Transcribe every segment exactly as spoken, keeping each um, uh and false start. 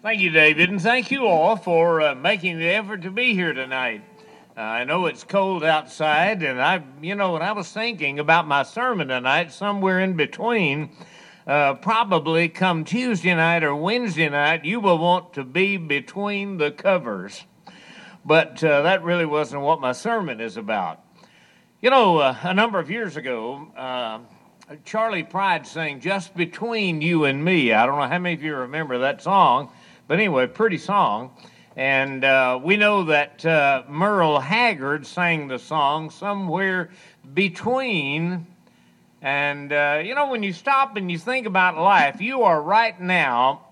Thank you, David, and thank you all for uh, making the effort to be here tonight. Uh, I know it's cold outside, and I, you know, when I was thinking about my sermon tonight, somewhere in between, uh, probably come Tuesday night or Wednesday night, you will want to be between the covers. But uh, that really wasn't what my sermon is about. You know, uh, a number of years ago, uh, Charlie Pride sang "Just Between You and Me." I don't know how many of you remember that song. But anyway, pretty song. And uh, we know that uh, Merle Haggard sang the song "Somewhere Between." And, uh, you know, when you stop and you think about life, you are right now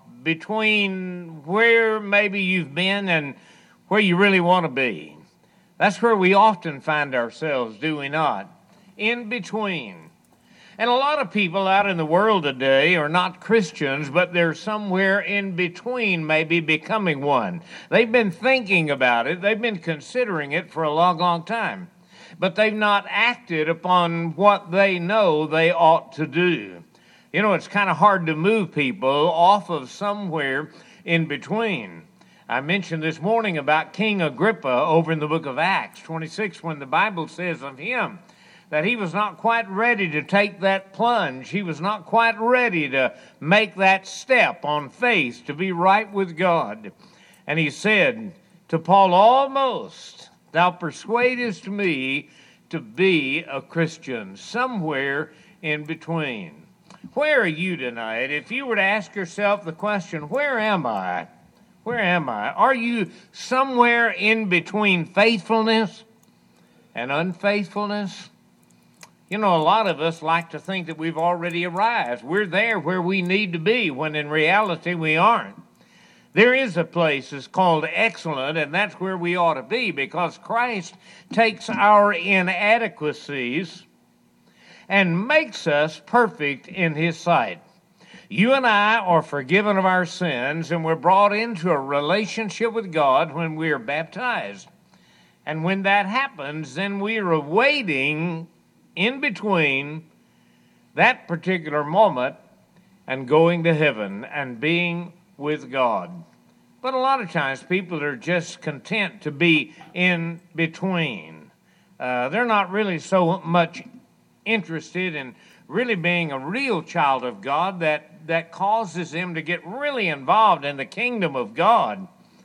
between where maybe you've been and where you really want to be. That's where we often find ourselves, do we not? In between. And a lot of people out in the world today are not Christians, but they're somewhere in between maybe becoming one. They've been thinking about it. They've been considering it for a long, long time. But they've not acted upon what they know they ought to do. You know, it's kind of hard to move people off of somewhere in between. I mentioned this morning about King Agrippa over in the book of Acts twenty-six, when the Bible says of him that he was not quite ready to take that plunge. He was not quite ready to make that step on faith to be right with God. And he said to Paul, "Almost thou persuadest me to be a Christian," somewhere in between. Where are you tonight? If you were to ask yourself the question, where am I? Where am I? Are you somewhere in between faithfulness and unfaithfulness? You know, a lot of us like to think that we've already arrived. We're there where we need to be, when in reality we aren't. There is a place that's called excellent, and that's where we ought to be, because Christ takes our inadequacies and makes us perfect in His sight. You and I are forgiven of our sins, and we're brought into a relationship with God when we are baptized. And when that happens, then we are awaiting in between that particular moment and going to heaven and being with God. But a lot of times people are just content to be in between. Uh, they're not really so much interested in really being a real child of God that, that causes them to get really involved in the kingdom of God.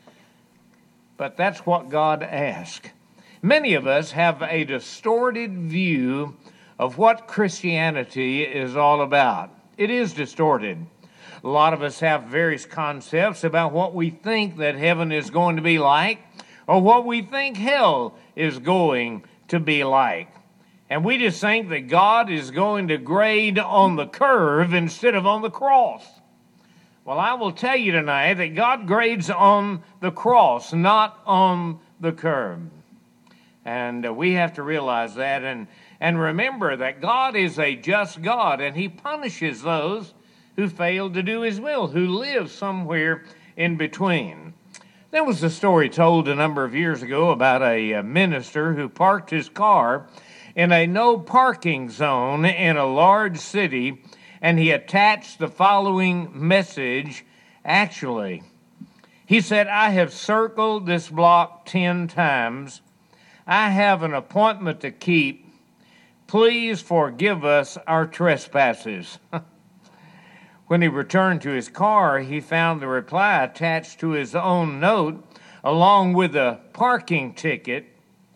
But that's what God asks. Many of us have a distorted view of what Christianity is all about. It is distorted. A lot of us have various concepts about what we think that heaven is going to be like, or what we think hell is going to be like. And we just think that God is going to grade on the curve instead of on the cross. Well, I will tell you tonight that God grades on the cross, not on the curve. And uh, we have to realize that and, and remember that God is a just God, and He punishes those who fail to do His will, who live somewhere in between. There was a story told a number of years ago about a, a minister who parked his car in a no parking zone in a large city, and he attached the following message. Actually, he said, "I have circled this block ten times. I have an appointment to keep. Please forgive us our trespasses." When he returned to his car, he found the reply attached to his own note, along with a parking ticket.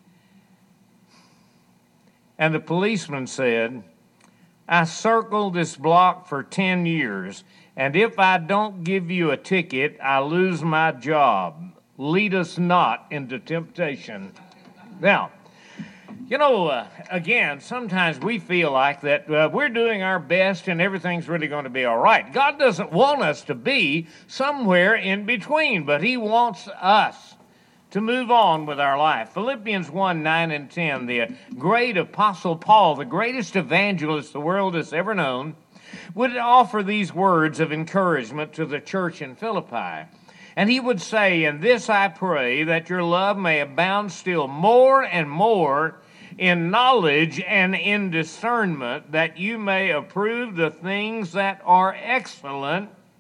And the policeman said, "I circled this block for ten years, and if I don't give you a ticket, I lose my job. Lead us not into temptation." Now, you know, uh, again, sometimes we feel like that uh, we're doing our best and everything's really going to be all right. God doesn't want us to be somewhere in between, but He wants us to move on with our life. Philippians one, nine and ten, the great apostle Paul, the greatest evangelist the world has ever known, would offer these words of encouragement to the church in Philippi. And he would say, "In this I pray, that your love may abound still more and more in knowledge and in discernment, that you may approve the things that are excellent,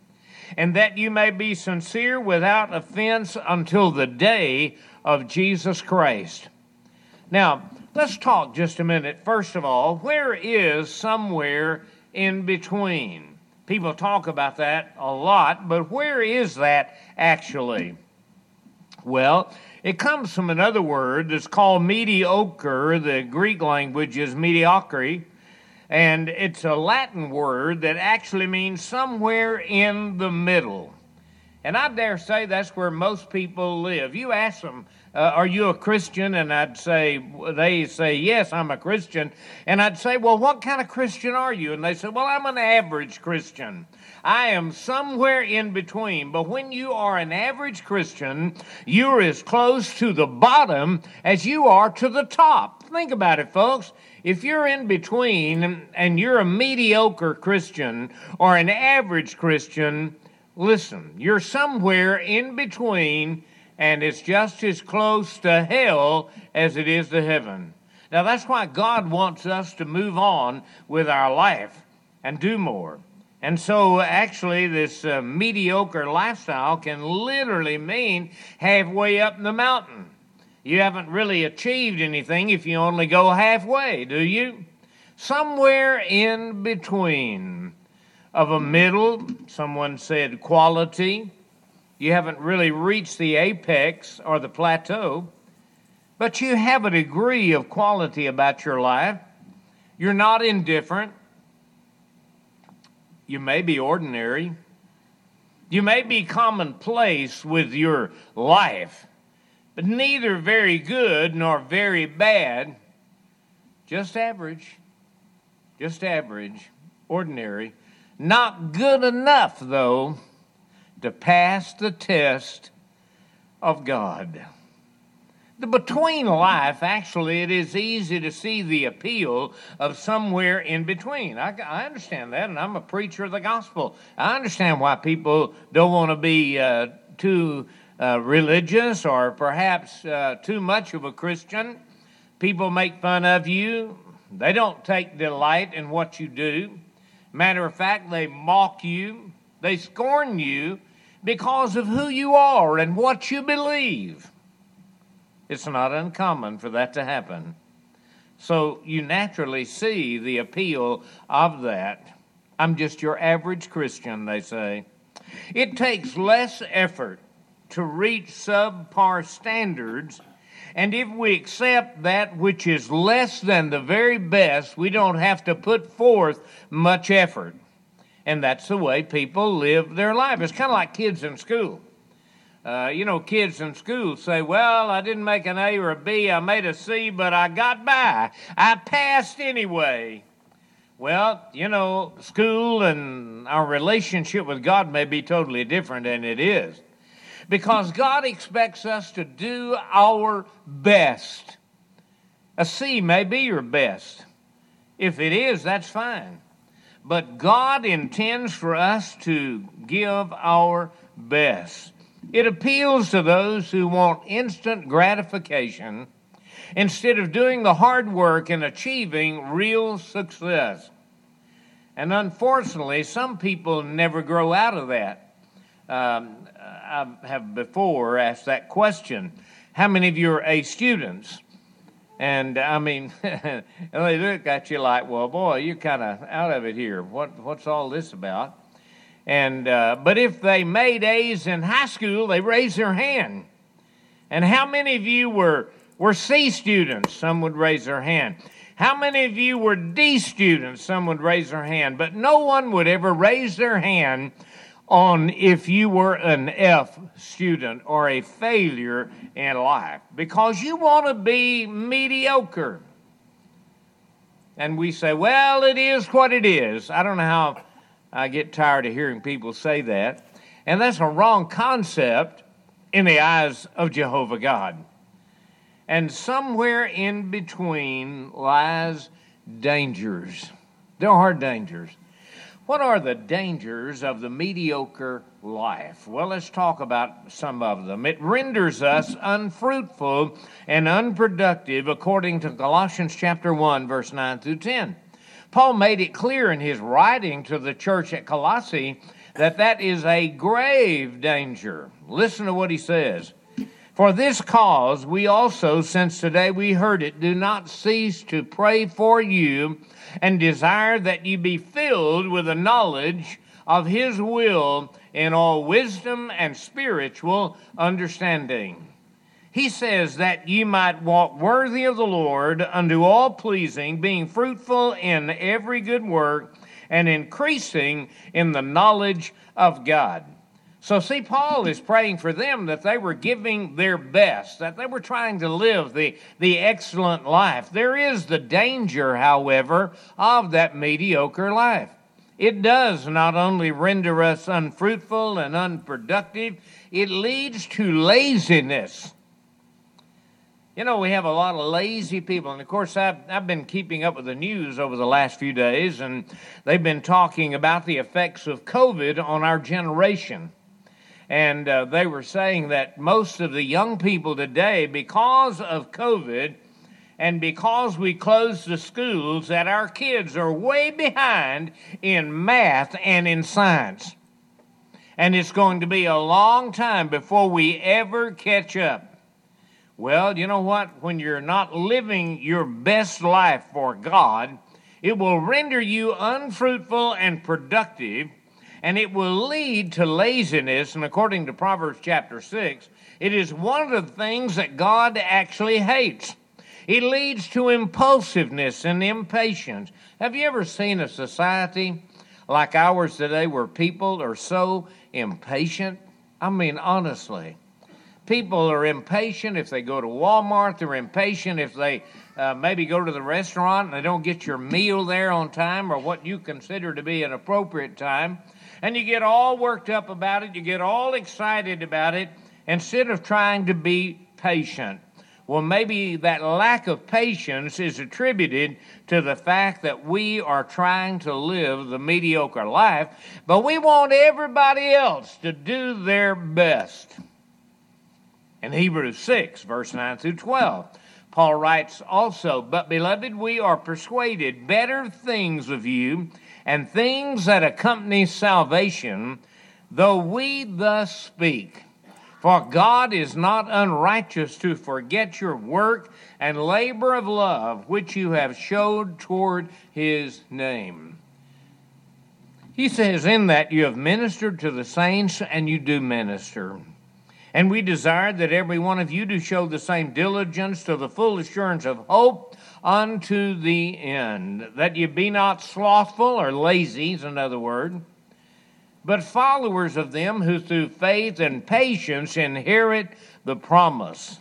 and that you may be sincere without offense until the day of Jesus Christ. Now, let's talk just a minute. First of all, where is somewhere in between? People talk about that a lot, but where is that actually? Well, it comes from another word that's called mediocre. The Greek language is mediocre, and it's a Latin word that actually means somewhere in the middle. And I dare say that's where most people live. You ask them, uh, are you a Christian? And I'd say, they say, yes, I'm a Christian. And I'd say, well, what kind of Christian are you? And they say, well, I'm an average Christian. I am somewhere in between. But when you are an average Christian, you're as close to the bottom as you are to the top. Think about it, folks. If you're in between and you're a mediocre Christian or an average Christian, listen, you're somewhere in between, and it's just as close to hell as it is to heaven. Now, that's why God wants us to move on with our life and do more. And so, actually, this uh, mediocre lifestyle can literally mean halfway up the mountain. You haven't really achieved anything if you only go halfway, do you? Somewhere in between. Of a middle, someone said quality. You haven't really reached the apex or the plateau, but you have a degree of quality about your life. You're not indifferent. You may be ordinary. You may be commonplace with your life, but neither very good nor very bad. Just average. Just average. Ordinary. Not good enough, though, to pass the test of God. The between life, actually, it is easy to see the appeal of somewhere in between. I, I understand that, and I'm a preacher of the gospel. I understand why people don't want to be uh, too uh, religious or perhaps uh, too much of a Christian. People make fun of you. They don't take delight in what you do. Matter of fact, they mock you, they scorn you because of who you are and what you believe. It's not uncommon for that to happen. So you naturally see the appeal of that. I'm just your average Christian, they say. It takes less effort to reach subpar standards, and if we accept that which is less than the very best, we don't have to put forth much effort. And that's the way people live their life. It's kind of like kids in school. Uh, you know, kids in school say, well, I didn't make an A or a B, I made a C, but I got by. I passed anyway. Well, you know, school and our relationship with God may be totally different, and it is. Because God expects us to do our best. A C may be your best. If it is, that's fine. But God intends for us to give our best. It appeals to those who want instant gratification instead of doing the hard work and achieving real success. And unfortunately, some people never grow out of that. Um, I have before asked that question. How many of you are A students? And I mean, they look at you like, well, boy, you're kind of out of it here. What, what's all this about? And uh, but if they made A's in high school, they raised their hand. And how many of you were, were C students? Some would raise their hand. How many of you were D students? Some would raise their hand. But no one would ever raise their hand on if you were an F student or a failure in life, because you want to be mediocre. And we say, well, it is what it is. I don't know how I get tired of hearing people say that. And that's a wrong concept in the eyes of Jehovah God. And somewhere in between lies dangers. There are dangers. What are the dangers of the mediocre life? Well, let's talk about some of them. It renders us unfruitful and unproductive, according to Colossians chapter one, verse nine through ten. Paul made it clear in his writing to the church at Colossae that that is a grave danger. Listen to what he says. For this cause we also, since today we heard it, do not cease to pray for you and desire that you be filled with the knowledge of his will in all wisdom and spiritual understanding. He says that you might walk worthy of the Lord unto all pleasing, being fruitful in every good work and increasing in the knowledge of God. So see, Paul is praying for them that they were giving their best, that they were trying to live the, the excellent life. There is the danger, however, of that mediocre life. It does not only render us unfruitful and unproductive, it leads to laziness. You know, we have a lot of lazy people, and of course I've, I've been keeping up with the news over the last few days, and they've been talking about the effects of COVID on our generation. And uh, they were saying that most of the young people today, because of COVID and because we closed the schools, that our kids are way behind in math and in science. And it's going to be a long time before we ever catch up. Well, you know what? When you're not living your best life for God, it will render you unfruitful and productive, and it will lead to laziness. And according to Proverbs chapter six, it is one of the things that God actually hates. It leads to impulsiveness and impatience. Have you ever seen a society like ours today where people are so impatient? I mean, honestly. People are impatient if they go to Walmart. They're impatient if they uh, maybe go to the restaurant and they don't get your meal there on time or what you consider to be an appropriate time. And you get all worked up about it. You get all excited about it instead of trying to be patient. Well, maybe that lack of patience is attributed to the fact that we are trying to live the mediocre life, but we want everybody else to do their best. In Hebrews six, verse nine through twelve, Paul writes also, But beloved, we are persuaded better things of you, and things that accompany salvation, though we thus speak. For God is not unrighteous to forget your work and labor of love, which you have showed toward his name. He says, in that you have ministered to the saints, and you do minister. And we desire that every one of you do show the same diligence to the full assurance of hope unto the end, that you be not slothful or lazy, is another word, but followers of them who through faith and patience inherit the promise.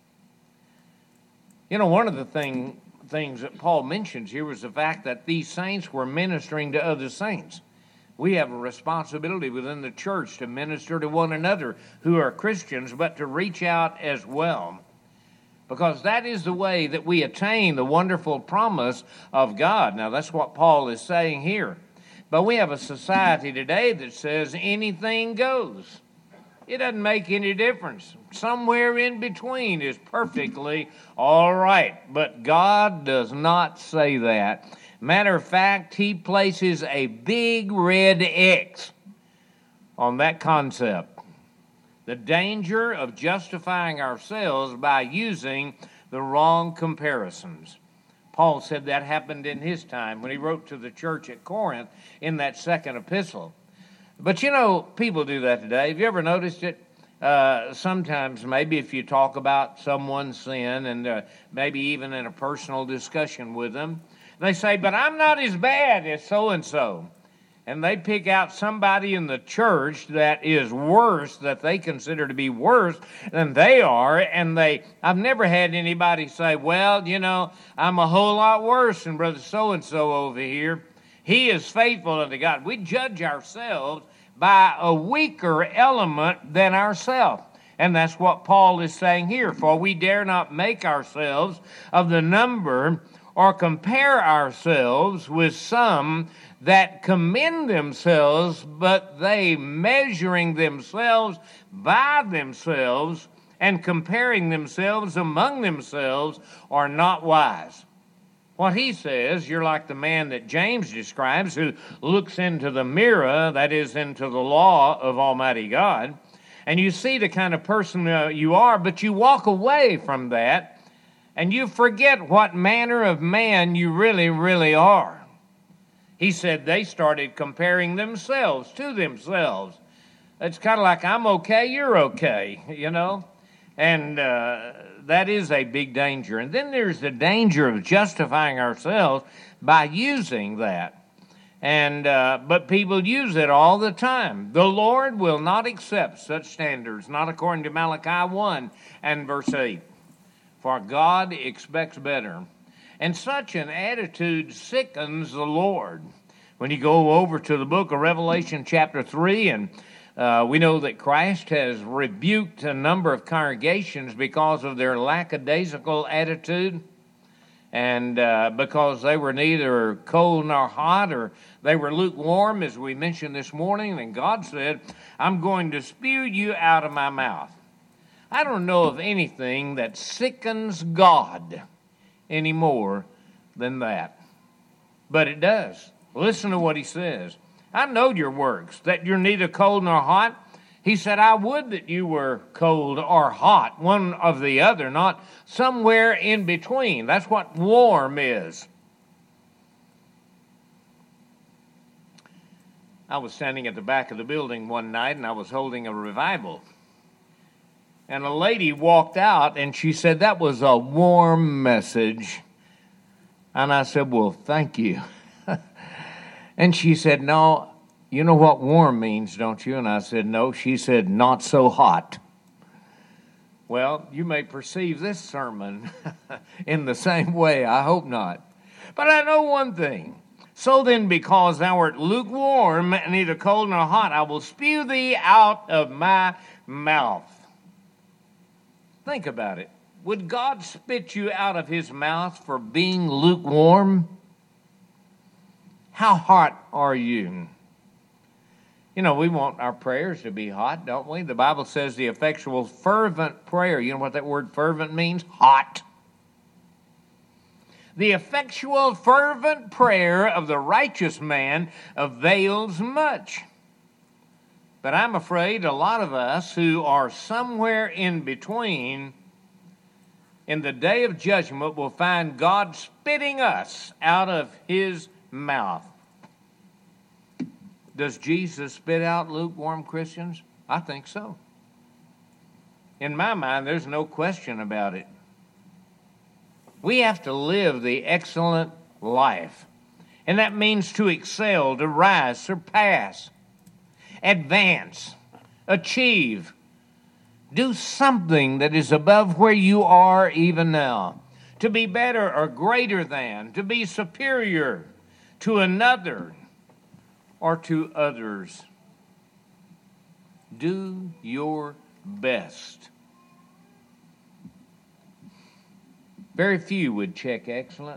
You know, one of the thing, things that Paul mentions here was the fact that these saints were ministering to other saints. We have a responsibility within the church to minister to one another who are Christians, but to reach out as well. Because that is the way that we attain the wonderful promise of God. Now, that's what Paul is saying here. But we have a society today that says anything goes. It doesn't make any difference. Somewhere in between is perfectly all right. But God does not say that. Matter of fact, he places a big red X on that concept. The danger of justifying ourselves by using the wrong comparisons. Paul said that happened in his time when he wrote to the church at Corinth in that second epistle. But you know, people do that today. Have you ever noticed it? Uh, sometimes maybe if you talk about someone's sin and uh, maybe even in a personal discussion with them, they say, but I'm not as bad as so-and-so. And they pick out somebody in the church that is worse, that they consider to be worse than they are. And they, I've never had anybody say, well, you know, I'm a whole lot worse than brother so-and-so over here. He is faithful unto God. We judge ourselves by a weaker element than ourselves. And that's what Paul is saying here. For we dare not make ourselves of the number or compare ourselves with some that commend themselves, but they, measuring themselves by themselves and comparing themselves among themselves, are not wise. What he says, you're like the man that James describes who looks into the mirror, that is, into the law of Almighty God, and you see the kind of person uh, you are, but you walk away from that, and you forget what manner of man you really, really are. He said they started comparing themselves to themselves. It's kind of like, I'm okay, you're okay, you know? And uh, that is a big danger. And then there's the danger of justifying ourselves by using that. And uh, but people use it all the time. The Lord will not accept such standards, not according to Malachi one and verse eight. For God expects better. And such an attitude sickens the Lord. When you go over to the book of Revelation chapter three, and Uh, we know that Christ has rebuked a number of congregations because of their lackadaisical attitude, and uh, because they were neither cold nor hot, or they were lukewarm, as we mentioned this morning. And God said, I'm going to spew you out of my mouth. I don't know of anything that sickens God any more than that. But it does. Listen to what he says. I know your works, that you're neither cold nor hot. He said, I would that you were cold or hot, one of the other, not somewhere in between. That's what warm is. I was standing at the back of the building one night, and I was holding a revival. And a lady walked out, and she said, that was a warm message. And I said, well, thank you. And she said, no, you know what warm means, don't you? And I said, no. She said, not so hot. Well, you may perceive this sermon in the same way. I hope not. But I know one thing. So then, because thou art lukewarm, neither cold nor hot, I will spew thee out of my mouth. Think about it. Would God spit you out of his mouth for being lukewarm? How hot are you? You know, we want our prayers to be hot, don't we? The Bible says the effectual fervent prayer. You know what that word fervent means? Hot. The effectual fervent prayer of the righteous man avails much. But I'm afraid a lot of us who are somewhere in between, in the day of judgment, will find God spitting us out of his mouth. Does Jesus spit out lukewarm Christians? I think so. In my mind, there's no question about it. We have to live the excellent life. And that means to excel, to rise, surpass, advance, achieve. Do something that is above where you are even now. To be better or greater than, to be superior to another or to others. Do your best. Very few would check excellent.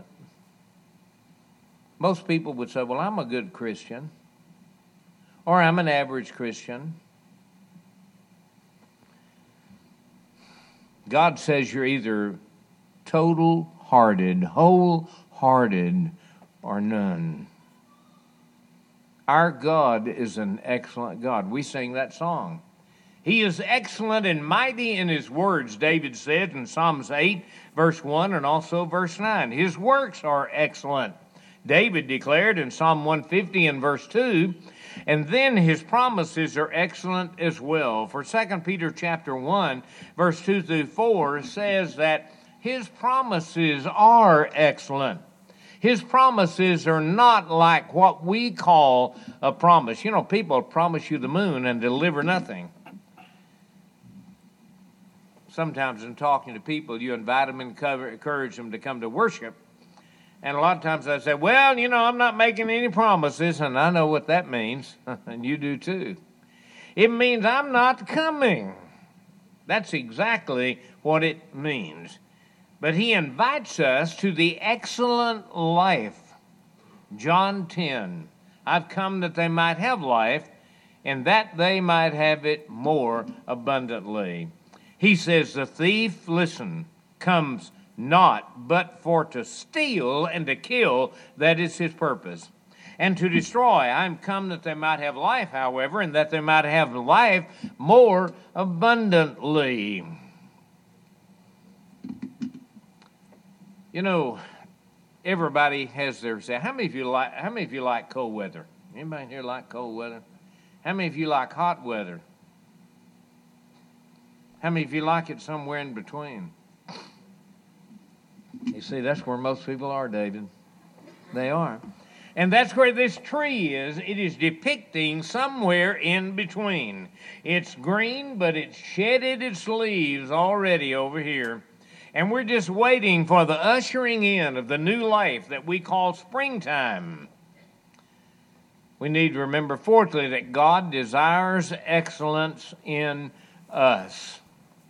Most people would say, well, I'm a good Christian, or I'm an average Christian. God says you're either total-hearted, whole-hearted, or none. Our God is an excellent God. We sing that song. He is excellent and mighty in his words, David said in Psalms eight, verse one, and also verse nine. His works are excellent, David declared in Psalm one fifty and verse two. And then his promises are excellent as well. For Second Peter chapter one, verse two through four says that his promises are excellent. His promises are not like what we call a promise. You know, people promise you the moon and deliver nothing. Sometimes in talking to people, you invite them and encourage them to come to worship. And a lot of times I say, well, you know, I'm not making any promises, and I know what that means, and you do too. It means I'm not coming. That's exactly what it means. But he invites us to the excellent life. John ten, I've come that they might have life, and that they might have it more abundantly. He says, the thief, listen, comes not but for to steal and to kill, that is his purpose, and to destroy. I am come that they might have life, however, and that they might have life more abundantly. You know, everybody has their say. How many of you like? How many of you like cold weather? Anybody here like cold weather? How many of you like hot weather? How many of you like it somewhere in between? You see, that's where most people are, David. They are. And that's where this tree is. It is depicting somewhere in between. It's green, but it's shedded its leaves already over here. And we're just waiting for the ushering in of the new life that we call springtime. We need to remember, fourthly, that God desires excellence in us.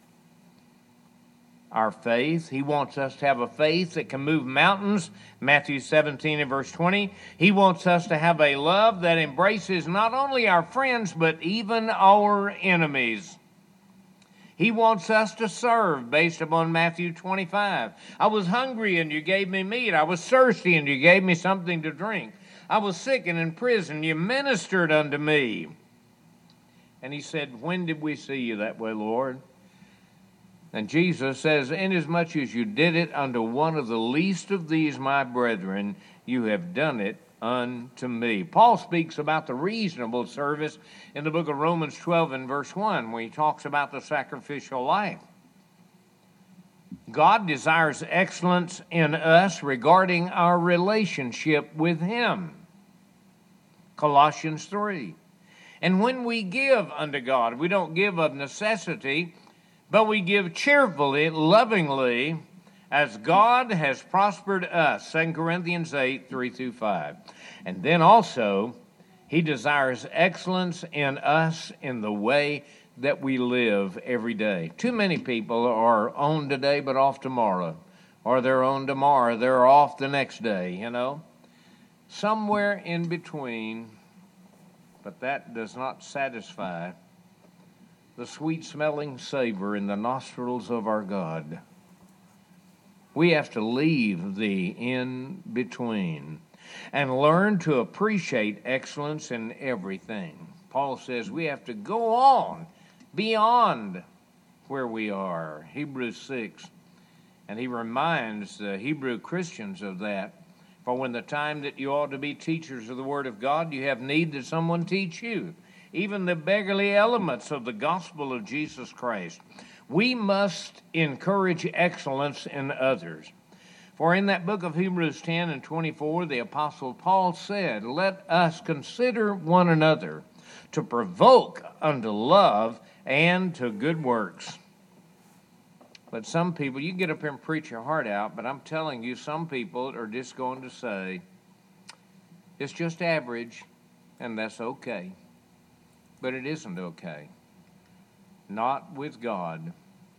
Our faith. He wants us to have a faith that can move mountains. Matthew seventeen and verse twenty. He wants us to have a love that embraces not only our friends, but even our enemies. He wants us to serve based upon Matthew twenty-five. I was hungry and you gave me meat. I was thirsty and you gave me something to drink. I was sick and in prison. You ministered unto me. And he said, when did we see you that way, Lord? And Jesus says, inasmuch as you did it unto one of the least of these, my brethren, you have done it unto me. Paul speaks about the reasonable service in the book of Romans twelve and verse one, where he talks about the sacrificial life. God desires excellence in us regarding our relationship with him. Colossians three. And when we give unto God, we don't give of necessity, but we give cheerfully, lovingly, as God has prospered us. Second Corinthians eight, three through five. And then also, he desires excellence in us in the way that we live every day. Too many people are on today but off tomorrow. Or they're on tomorrow, they're off the next day, you know. Somewhere in between, but that does not satisfy the sweet-smelling savor in the nostrils of our God. We have to leave the in-between and learn to appreciate excellence in everything. Paul says we have to go on beyond where we are. Hebrews six. And he reminds the Hebrew Christians of that. For when the time that you ought to be teachers of the Word of God, you have need that someone teach you even the beggarly elements of the gospel of Jesus Christ. We must encourage excellence in others. For in that book of Hebrews ten and twenty-four, the Apostle Paul said, let us consider one another to provoke unto love and to good works. But some people, you get up here and preach your heart out, but I'm telling you, some people are just going to say, it's just average, and that's okay. But it isn't okay. Not with God.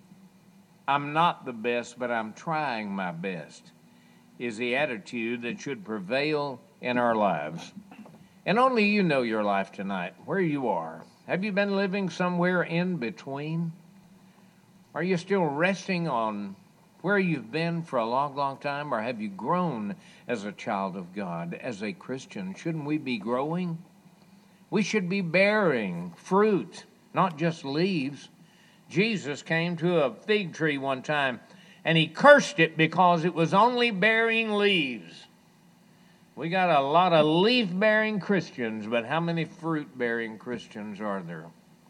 I'm not the best, but I'm trying my best, is the attitude that should prevail in our lives. And only you know your life tonight, where you are. Have you been living somewhere in between? Are you still resting on where you've been for a long, long time? Or have you grown as a child of God, as a Christian? Shouldn't we be growing? We should be bearing fruit, not just leaves. Jesus came to a fig tree one time, and he cursed it because it was only bearing leaves. We got a lot of leaf-bearing Christians, but how many fruit-bearing Christians are there?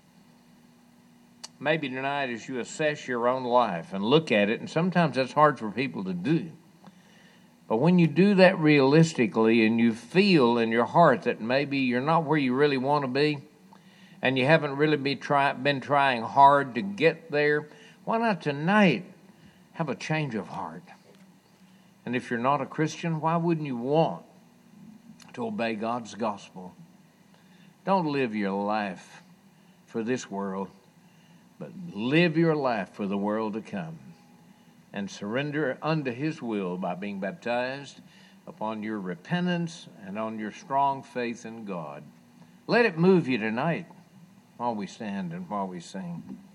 Maybe tonight as you assess your own life and look at it, and sometimes that's hard for people to do. But when you do that realistically and you feel in your heart that maybe you're not where you really want to be and you haven't really be try, been trying hard to get there, why not tonight have a change of heart? And if you're not a Christian, why wouldn't you want to obey God's gospel? Don't live your life for this world, but live your life for the world to come. And surrender unto his will by being baptized upon your repentance and on your strong faith in God. Let it move you tonight while we stand and while we sing.